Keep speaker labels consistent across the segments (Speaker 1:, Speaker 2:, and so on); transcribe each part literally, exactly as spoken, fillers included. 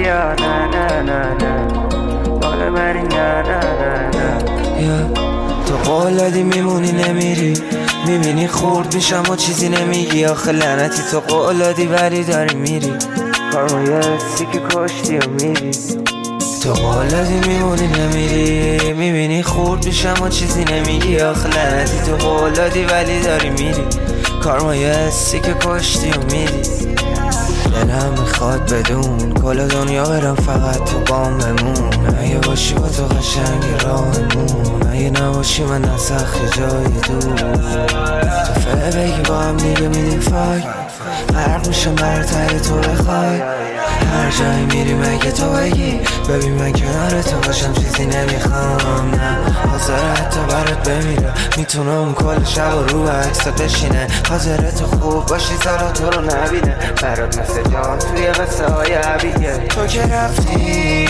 Speaker 1: دریا نه نه نه نه مال منی نه نه نه نه. تو قول دادی میمونی نمیری، میبینی خورد میشم و چیزی نمیگی. آخه لعنتی تو قول دادی ولی داری میری، کارمایه هستی که کشتی و میری. تو قول دادی میمونی نمیری، میبینی خورد میشم و چیزی نمیگی. آخه لعنتی تو قول دادی ولی داری میری، کارمایه هستی که کشتی و میری. دلم میخواد بدون کل دنیا برم فقط تو بام بمون. اگه باشی با تو قشنگ راهمون، اگه نباشی من نسخ جای دور. تو فعه بگی با هم دیگه میدیم فاک، غرق میشم بر ته تو بخوای. هر جایی میری مگه تو بگی ببین من کنار تو باشم چیزی نمیخوام. نه حاضر حتی برات بمیره، میتونم کل شب و رو عکسات بشینه. حاضر تو خوب باشی سالا تو رو نبینه، برات مثل جان توی قصه های عبیه. تو که رفتی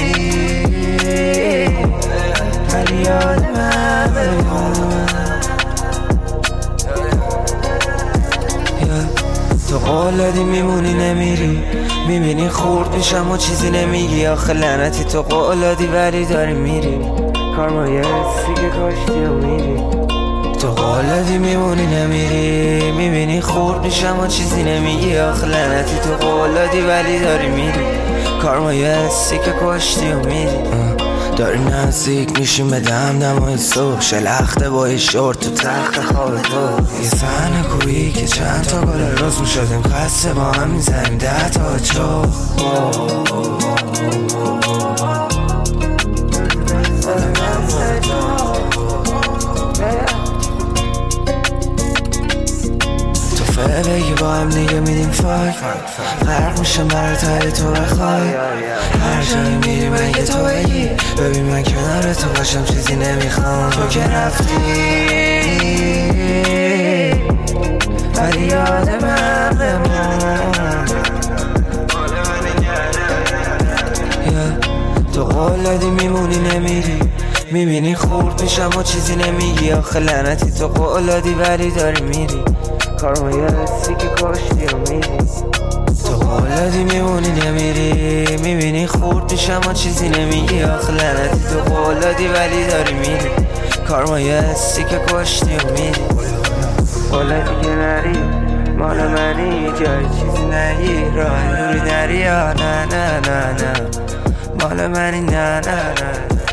Speaker 1: ولی یاد من بمون. تو قول دادی میمونی نمیری، میبینی خورد میشم و چیزی نمیگی. آخه لعنتی تو قول دادی ولی داری میری، کارمایه هستی که کشتی و میری. تو قول دادی میمونی نمیری، میبینی خورد میشم و چیزی نمیگی. آخه لعنتی تو قول دادی ولی داری میری، کارمایه هستی که کشتی و میری. داری نزدیک میشیم به دم دمای صبح، شلخته با یه شورت تو تخت خواب تو. یه صحنه کویی که چند تا گل روز میشدیم خسته با هم میزنیم ده تا چو. بگی با هم دیگه میدیم فاک، غرق میشم برای ته تو بخوای. هر جایی میری مگه تو بگی ببین من کنار تو باشم چیزی نمیخوام. تو که رفتی ولی یاد من بمون. تو قول دادی میمونی نمیری، میبینی خورد میشم و چیزی نمیگی. آخه لعنتی تو قول دادی ولی داری میری، کارمایه هستی که کشتی و میری. تو قول دادی میمونی نمیری، میبینی خورد میشم و چیزی نمیگی. آخه لعنتی تو قول دادی ولی داری میری، کارمایه هستی که کشتی و میری. قول دادی که نری مال منی، جای چیزی نگی. راه نوری دریا نه نه نه نه مال منی نه نه نه.